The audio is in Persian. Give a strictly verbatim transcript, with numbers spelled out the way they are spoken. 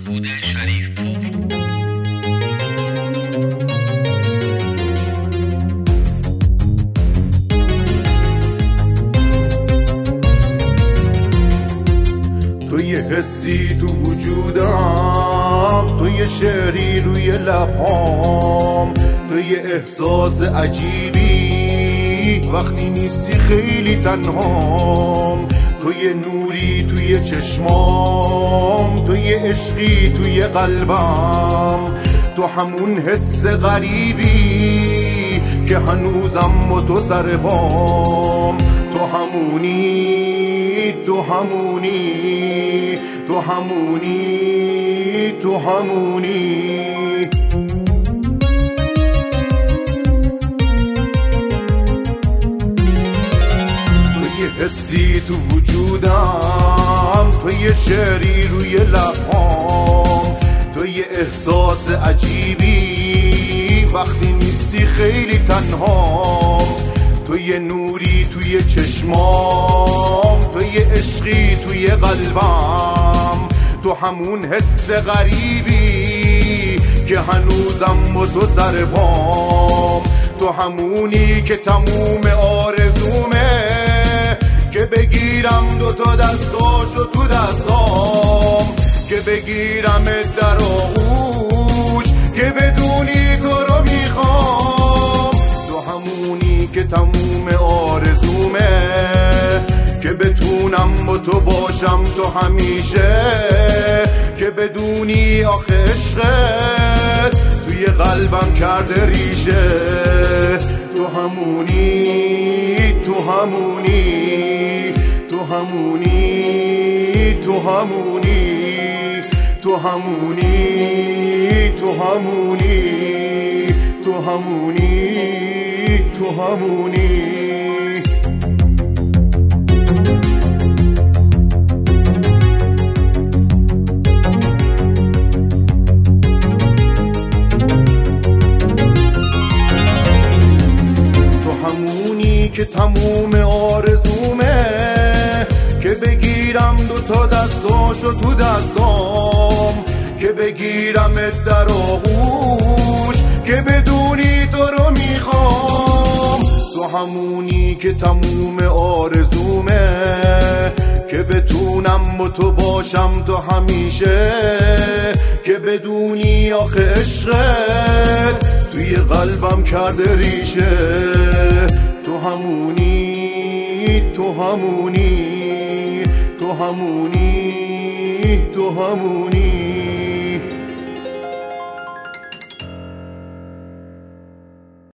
مسعود شریفپور. تو یه حسی تو وجودم، تو یه شعری روی لبهام، تو یه احساس عجیبی وقتی نیستی خیلی تنهام، تو یه نوری توی چشمام، تو یه عشقی توی قلبم، تو همون حس غریبی که هنوزم و تو سر پام، تو همونی، تو همونی، تو همونی، تو همونی. حسی تو وجودم، تو یه شعری روی لبهام، تو یه احساس عجیبی وقتی نیستی خیلی تنهام، تو یه نوری توی چشمام، تو یه عشقی توی قلبم، تو همون حس غریبی که هنوزم و تو سر پام، تو همونی که تموم آرزومه که بگیرم دو تا دستاشو تو دستام، که بگیرم در آغوش، که بدونی تو رو میخوام، تو همونی که تموم آرزومه که بتونم با تو باشم تو همیشه، که بدونی آخه عشقت توی قلبم کرده ریشه، تو همونی، تو همونی، تو همونی، تو همونی، تو همونی، تو همونی، تو همونی، تو همونی. که تموم آرزومه که بگیرم دو تا دستاشو تو دستام، که بگیرم در آغوش، که بدونی تو رو میخوام، تو همونی که تموم آرزومه که بتونم با تو باشم تو همیشه، که بدونی آخه عشقت توی قلبم کرده ریشه، تو همونی، تو همونی، تو همونی، تو همونی.